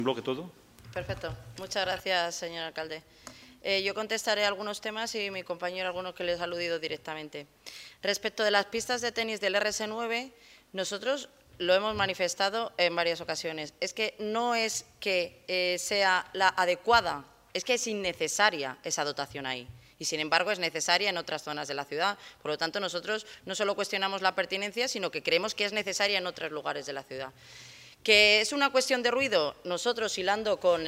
bloque todo. Perfecto. Muchas gracias, señor alcalde. Yo contestaré algunos temas y mi compañero algunos que les ha aludido directamente. Respecto de las pistas de tenis del RS9, nosotros lo hemos manifestado en varias ocasiones. Es que no es que sea la adecuada, es que es innecesaria esa dotación ahí. Y, sin embargo, es necesaria en otras zonas de la ciudad. Por lo tanto, nosotros no solo cuestionamos la pertinencia, sino que creemos que es necesaria en otros lugares de la ciudad. ¿Que es una cuestión de ruido? Nosotros, hilando con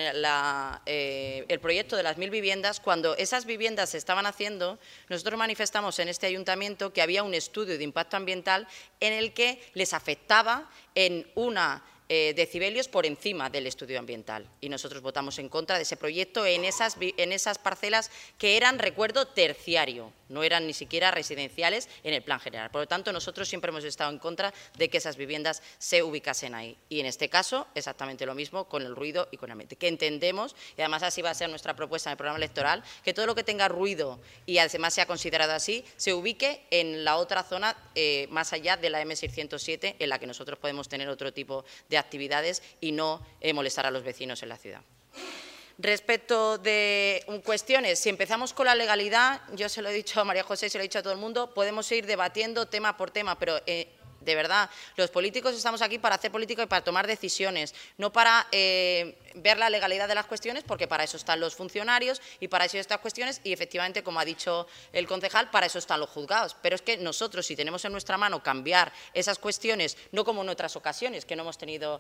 el proyecto de las 1000 viviendas, cuando esas viviendas se estaban haciendo, nosotros manifestamos en este ayuntamiento que había un estudio de impacto ambiental en el que les afectaba en decibelios por encima del estudio ambiental. Y nosotros votamos en contra de ese proyecto en esas parcelas que eran, recuerdo, terciario, no eran ni siquiera residenciales en el plan general. Por lo tanto, nosotros siempre hemos estado en contra de que esas viviendas se ubicasen ahí. Y en este caso, exactamente lo mismo con el ruido y con el ambiente, que entendemos, y además así va a ser nuestra propuesta en el programa electoral, que todo lo que tenga ruido y además sea considerado así, se ubique en la otra zona más allá de la M607, en la que nosotros podemos tener otro tipo de actividades y no molestar a los vecinos en la ciudad. Respecto de cuestiones, si empezamos con la legalidad, yo se lo he dicho a María José, se lo he dicho a todo el mundo, podemos ir debatiendo tema por tema, pero de verdad, los políticos estamos aquí para hacer política y para tomar decisiones, no para ver la legalidad de las cuestiones, porque para eso están los funcionarios y para eso estas cuestiones y, efectivamente, como ha dicho el concejal, para eso están los juzgados. Pero es que nosotros, si tenemos en nuestra mano cambiar esas cuestiones, no como en otras ocasiones, que no lo hemos tenido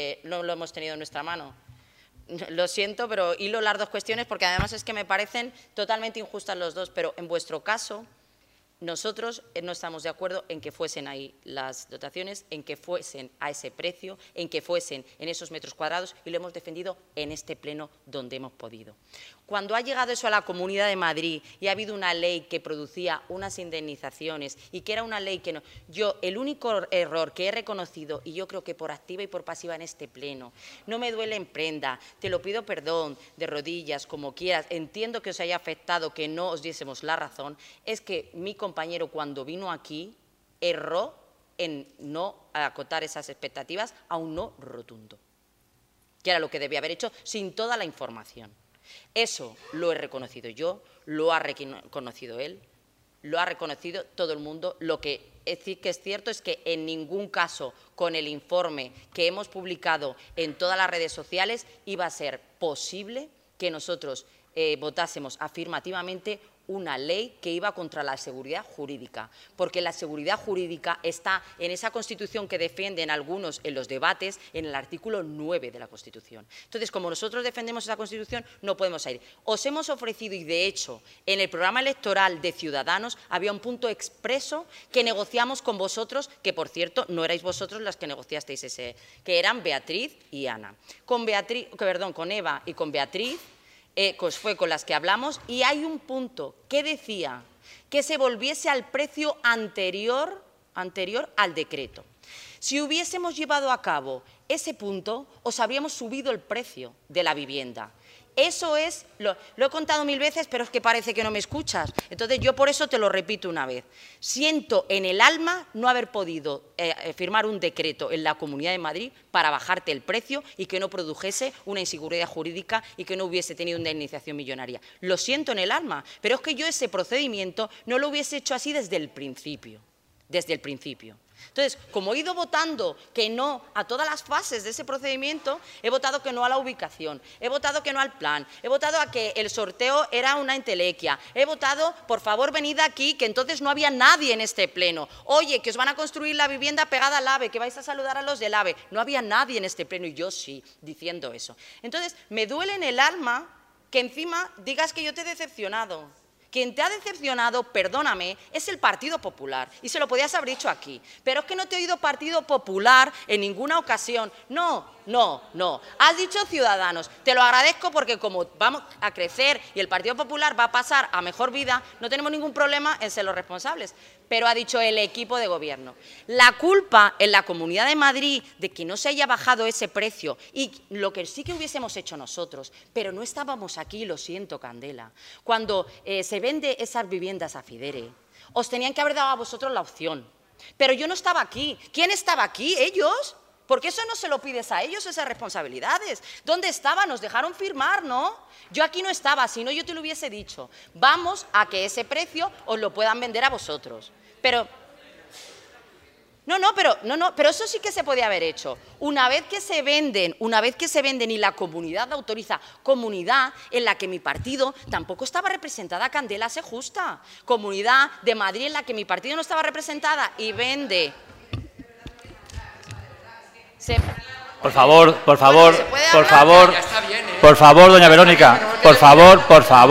en nuestra mano. Lo siento, pero hilo las dos cuestiones porque además es que me parecen totalmente injustas los dos, pero en vuestro caso nosotros no estamos de acuerdo en que fuesen ahí las dotaciones, en que fuesen a ese precio, en que fuesen en esos metros cuadrados y lo hemos defendido en este pleno donde hemos podido. Cuando ha llegado eso a la Comunidad de Madrid y ha habido una ley que producía unas indemnizaciones y que era una ley que no… Yo, el único error que he reconocido, y yo creo que por activa y por pasiva en este pleno, no me duele en prenda, te lo pido perdón, de rodillas, como quieras, entiendo que os haya afectado que no os diésemos la razón, es que mi compañero cuando vino aquí erró en no acotar esas expectativas a un no rotundo, que era lo que debía haber hecho sin toda la información. Eso lo he reconocido yo, lo ha reconocido él, lo ha reconocido todo el mundo. Lo que es cierto es que en ningún caso con el informe que hemos publicado en todas las redes sociales iba a ser posible que nosotros votásemos afirmativamente una ley que iba contra la seguridad jurídica, porque la seguridad jurídica está en esa Constitución que defienden algunos en los debates, en el artículo 9 de la Constitución. Entonces, como nosotros defendemos esa Constitución, no podemos ir. Os hemos ofrecido, y de hecho, en el programa electoral de Ciudadanos había un punto expreso que negociamos con vosotros, que por cierto no erais vosotros las que negociasteis ese, que eran Beatriz y Ana. Con Eva y con Beatriz, fue con las que hablamos, y hay un punto que decía que se volviese al precio anterior al decreto. Si hubiésemos llevado a cabo ese punto, os habríamos subido el precio de la vivienda. Eso es, lo he contado 1000 veces, pero es que parece que no me escuchas. Entonces, yo por eso te lo repito una vez. Siento en el alma no haber podido firmar un decreto en la Comunidad de Madrid para bajarte el precio y que no produjese una inseguridad jurídica y que no hubiese tenido una indemnización millonaria. Lo siento en el alma, pero es que yo ese procedimiento no lo hubiese hecho así desde el principio. Desde el principio. Entonces, como he ido votando que no a todas las fases de ese procedimiento, he votado que no a la ubicación, he votado que no al plan, he votado a que el sorteo era una entelequia, he votado, por favor, venid aquí, que entonces no había nadie en este pleno. Oye, que os van a construir la vivienda pegada al AVE, que vais a saludar a los del AVE. No había nadie en este pleno y yo sí, diciendo eso. Entonces, me duele en el alma que encima digas que yo te he decepcionado. Quien te ha decepcionado, perdóname, es el Partido Popular. Y se lo podías haber dicho aquí. Pero es que no te he oído Partido Popular en ninguna ocasión. No. Has dicho Ciudadanos. Te lo agradezco porque como vamos a crecer y el Partido Popular va a pasar a mejor vida, no tenemos ningún problema en ser los responsables. Pero ha dicho el equipo de gobierno. La culpa en la Comunidad de Madrid de que no se haya bajado ese precio y lo que sí que hubiésemos hecho nosotros, pero no estábamos aquí, lo siento, Candela, cuando se vende esas viviendas a Fidere, os tenían que haber dado a vosotros la opción. Pero yo no estaba aquí. ¿Quién estaba aquí? ¿Ellos? Porque eso no se lo pides a ellos, esas responsabilidades. ¿Dónde estaba? Nos dejaron firmar, ¿no? Yo aquí no estaba, si no yo te lo hubiese dicho. Vamos a que ese precio os lo puedan vender a vosotros. Pero pero eso sí que se podía haber hecho. Una vez que se venden y la comunidad autoriza, comunidad en la que mi partido tampoco estaba representada, Candela, sé justa. Comunidad de Madrid en la que mi partido no estaba representada y vende. Por favor, doña Verónica, por favor,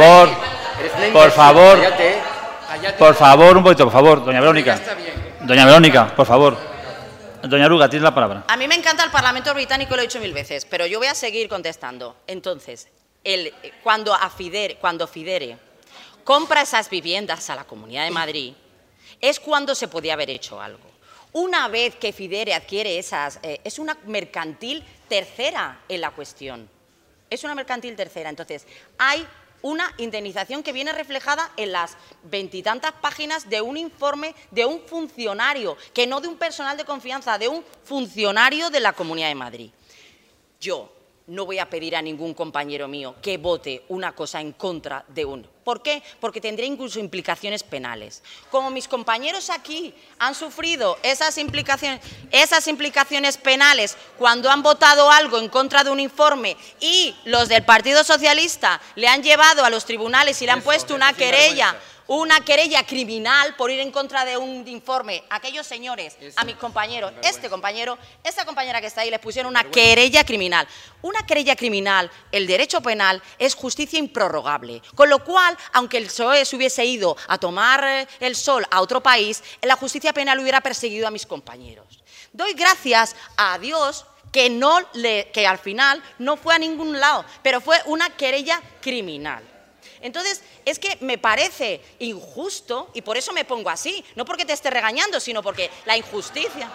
un poquito, por favor, doña Verónica. Doña Verónica, por favor. Doña Aruga, tienes la palabra. A mí me encanta el Parlamento británico, lo he dicho 1000 veces, pero yo voy a seguir contestando. Entonces, cuando Fidere compra esas viviendas a la Comunidad de Madrid, es cuando se podía haber hecho algo. Una vez que Fidere adquiere esas, es una mercantil tercera en la cuestión. Es una mercantil tercera. Entonces, hay una indemnización que viene reflejada en las 20 y tantas páginas de un informe de un funcionario, que no de un personal de confianza, de un funcionario de la Comunidad de Madrid. Yo no voy a pedir a ningún compañero mío que vote una cosa en contra de uno. ¿Por qué? Porque tendría incluso implicaciones penales. Como mis compañeros aquí han sufrido esas implicaciones penales cuando han votado algo en contra de un informe y los del Partido Socialista le han llevado a los tribunales y le han puesto una querella criminal por ir en contra de un informe. Aquellos señores, a mis compañeros, esta compañera que está ahí, les pusieron una querella criminal. Una querella criminal, el derecho penal, es justicia improrrogable. Con lo cual, aunque el PSOE se hubiese ido a tomar el sol a otro país, la justicia penal hubiera perseguido a mis compañeros. Doy gracias a Dios que al final no fue a ningún lado, pero fue una querella criminal. Entonces, es que me parece injusto, y por eso me pongo así, no porque te esté regañando, sino porque la injusticia...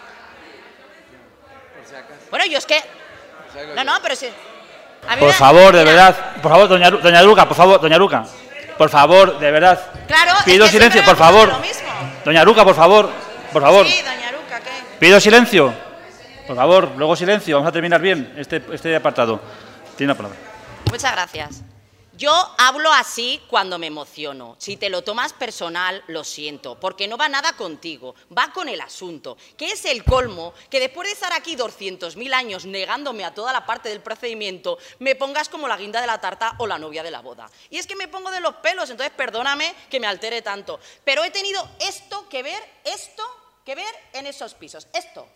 Bueno, yo es que... No, pero sí... Por favor, de verdad, por favor, doña Aruga, por favor, doña Aruga, por favor, de verdad. Claro, pido silencio, por favor. Doña Aruga, por favor. Sí, doña Aruga, ¿qué? Pido silencio. Por favor, luego silencio, vamos a terminar bien este apartado. Tiene la palabra. Muchas gracias. Yo hablo así cuando me emociono. Si te lo tomas personal, lo siento, porque no va nada contigo, va con el asunto, que es el colmo que después de estar aquí 200.000 años negándome a toda la parte del procedimiento, me pongas como la guinda de la tarta o la novia de la boda. Y es que me pongo de los pelos, entonces perdóname que me altere tanto. Pero he tenido esto que ver en esos pisos. Esto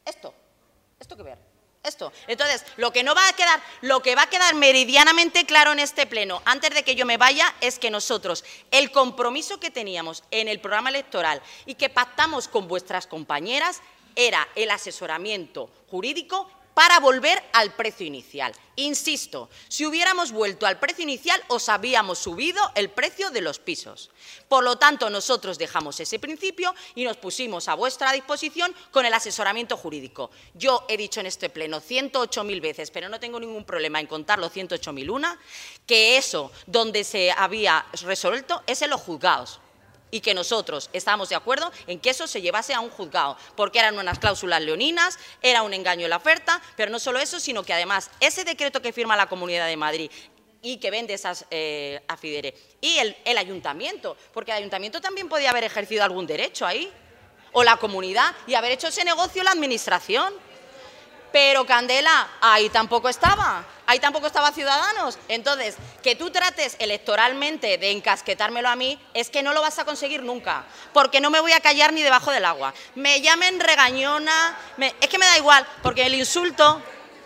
que ver. Entonces, lo que va a quedar meridianamente claro en este pleno, antes de que yo me vaya, es que nosotros, el compromiso que teníamos en el programa electoral y que pactamos con vuestras compañeras, era el asesoramiento jurídico para volver al precio inicial. Insisto, si hubiéramos vuelto al precio inicial, os habíamos subido el precio de los pisos. Por lo tanto, nosotros dejamos ese principio y nos pusimos a vuestra disposición con el asesoramiento jurídico. Yo he dicho en este pleno 108.000 veces, pero no tengo ningún problema en contarlo 108.001, que eso donde se había resuelto es en los juzgados. Y que nosotros estamos de acuerdo en que eso se llevase a un juzgado, porque eran unas cláusulas leoninas, era un engaño en la oferta, pero no solo eso, sino que además ese decreto que firma la Comunidad de Madrid y que vende esas a Fidere, y el ayuntamiento, porque el ayuntamiento también podía haber ejercido algún derecho ahí, o la comunidad, y haber hecho ese negocio la administración. Pero, Candela, ahí tampoco estaba Ciudadanos. Entonces, que tú trates electoralmente de encasquetármelo a mí, es que no lo vas a conseguir nunca, porque no me voy a callar ni debajo del agua. Me llamen regañona, es que me da igual, porque el insulto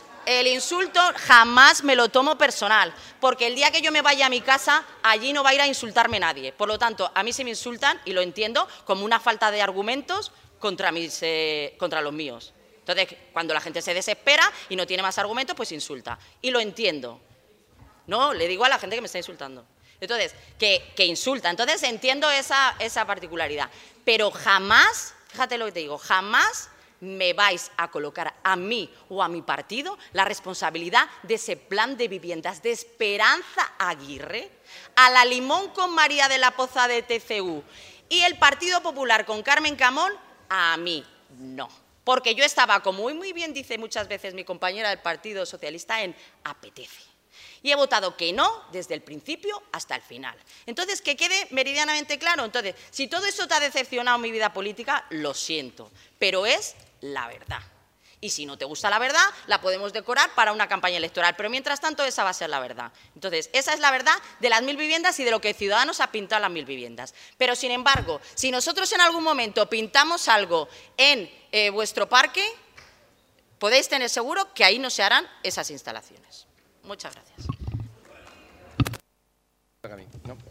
jamás me lo tomo personal, porque el día que yo me vaya a mi casa, allí no va a ir a insultarme nadie. Por lo tanto, a mí se me insultan, y lo entiendo, como una falta de argumentos contra los míos. Entonces, cuando la gente se desespera y no tiene más argumentos, pues insulta. Y lo entiendo. No, le digo a la gente que me está insultando. Entonces, que insulta. Entonces, entiendo esa particularidad. Pero jamás, fíjate lo que te digo, jamás me vais a colocar a mí o a mi partido la responsabilidad de ese plan de viviendas de Esperanza Aguirre, a la Limón con María de la Poza de TCU y el Partido Popular con Carmen Camón, a mí no. porque yo estaba, como muy bien dice muchas veces mi compañera del Partido Socialista, en apetece. Y he votado que no desde el principio hasta el final. Entonces, que quede meridianamente claro. Entonces, si todo eso te ha decepcionado en mi vida política, lo siento, pero es la verdad. Y si no te gusta la verdad, la podemos decorar para una campaña electoral. Pero mientras tanto, esa va a ser la verdad. Entonces, esa es la verdad de las 1000 viviendas y de lo que Ciudadanos ha pintado las 1000 viviendas. Pero, sin embargo, si nosotros en algún momento pintamos algo en vuestro parque, podéis tener seguro que ahí no se harán esas instalaciones. Muchas gracias.